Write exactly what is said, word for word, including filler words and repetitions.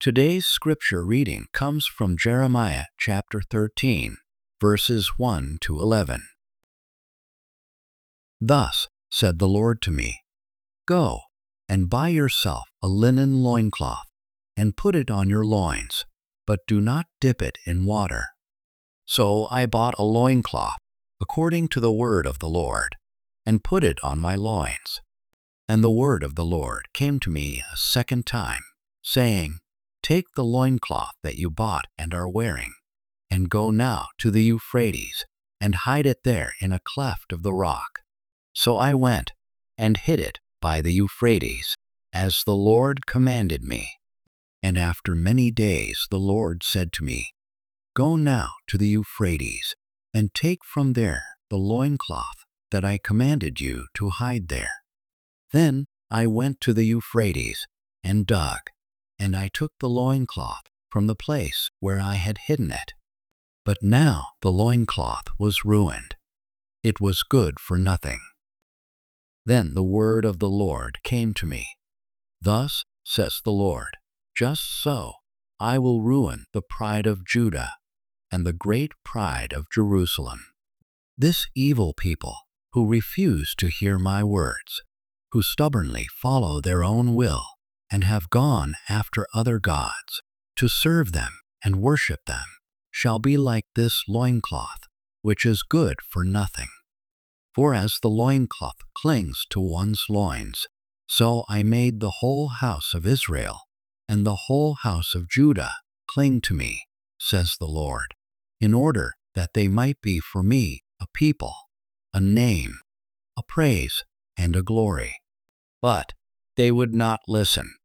Today's scripture reading comes from Jeremiah chapter thirteen, verses one to eleven. Thus said the Lord to me, Go and buy yourself a linen loincloth, and put it on your loins, but do not dip it in water. So I bought a loincloth, according to the word of the Lord, and put it on my loins. And the word of the Lord came to me a second time, saying, Take the loincloth that you bought and are wearing, and go now to the Euphrates, and hide it there in a cleft of the rock. So I went and hid it by the Euphrates, as the Lord commanded me. And after many days the Lord said to me, Go now to the Euphrates, and take from there the loincloth that I commanded you to hide there. Then I went to the Euphrates, and dug, and I took the loincloth from the place where I had hidden it. But now the loincloth was ruined. It was good for nothing. Then the word of the Lord came to me. Thus says the Lord, Just so I will ruin the pride of Judah and the great pride of Jerusalem. This evil people, who refuse to hear my words, who stubbornly follow their own will, and have gone after other gods, to serve them and worship them, shall be like this loincloth, which is good for nothing. For as the loincloth clings to one's loins, so I made the whole house of Israel and the whole house of Judah cling to me, says the Lord, in order that they might be for me a people, a name, a praise, and a glory. But they would not listen.